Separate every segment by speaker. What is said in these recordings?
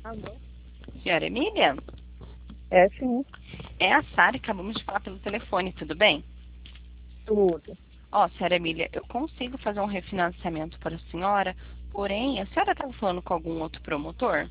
Speaker 1: Alô?
Speaker 2: Senhora Emília?
Speaker 1: É, sim,
Speaker 2: É a Sara, acabamos de falar pelo telefone, tudo bem?
Speaker 1: tudo.
Speaker 2: Ó, senhora Emília, eu consigo fazer um refinanciamento para a senhora, porém, a senhora estava falando com algum outro promotor?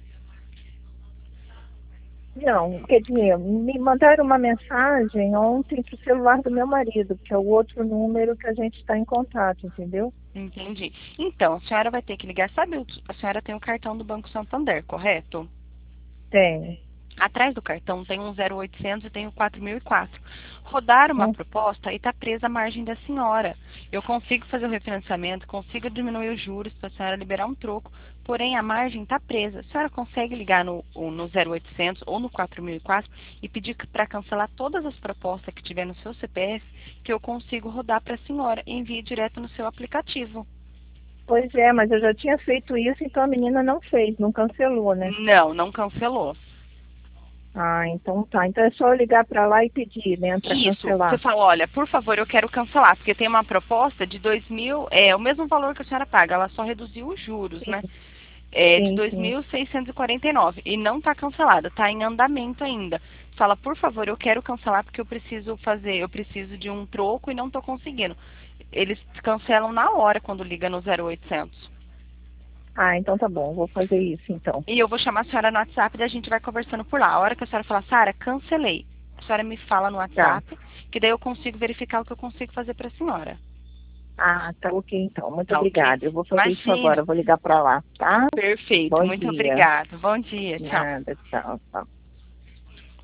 Speaker 1: Não, quer dizer, me mandaram uma mensagem ontem para o celular do meu marido, que é o outro número que a gente está em contato, entendeu?
Speaker 2: Entendi. Então, a senhora vai ter que ligar, sabe, a senhora tem o cartão do Banco Santander, correto?
Speaker 1: Tem.
Speaker 2: Atrás do cartão tem um 0800 e tem o 4004. Rodar uma
Speaker 1: Hum,
Speaker 2: proposta e está presa a margem da senhora. Eu consigo fazer o refinanciamento, consigo diminuir os juros para a senhora liberar um troco, porém a margem está presa. A senhora consegue ligar no 0800 ou no 4004 e pedir para cancelar todas as propostas que tiver no seu CPF, que eu consigo rodar para a senhora e envie direto no seu aplicativo.
Speaker 1: Pois é, mas eu já tinha feito isso, então a menina não fez, não cancelou, né?
Speaker 2: Não, não cancelou.
Speaker 1: Ah, então tá. Então é só eu ligar para lá e pedir, né, para
Speaker 2: Isso, você
Speaker 1: cancelar.
Speaker 2: fala, olha, por favor, eu quero cancelar, porque tem uma proposta de 2.000, é o mesmo valor que a senhora paga, ela só reduziu os juros,
Speaker 1: Sim,
Speaker 2: né? É de
Speaker 1: sim,
Speaker 2: dois
Speaker 1: sim.
Speaker 2: mil seiscentos e quarenta e nove e não está cancelada, está em andamento ainda. Fala, por favor, eu quero cancelar porque eu preciso fazer, eu preciso de um troco e não estou conseguindo. Eles cancelam na hora quando liga no 0800.
Speaker 1: Ah, então tá bom, vou fazer isso então.
Speaker 2: E eu vou chamar a senhora no WhatsApp e a gente vai conversando por lá. A hora que a senhora falar, Sara, cancelei. A senhora me fala no
Speaker 1: Tá.
Speaker 2: WhatsApp, que daí eu consigo verificar o que eu consigo fazer para a senhora.
Speaker 1: Ah, tá ok então. Muito
Speaker 2: Tá ok?
Speaker 1: obrigada. Eu vou fazer isso agora,
Speaker 2: Imagina.
Speaker 1: eu vou ligar para lá, tá?
Speaker 2: Perfeito.
Speaker 1: Bom
Speaker 2: Muito
Speaker 1: dia.
Speaker 2: obrigada. Bom dia. Tchau.
Speaker 1: Nada, tchau, tchau.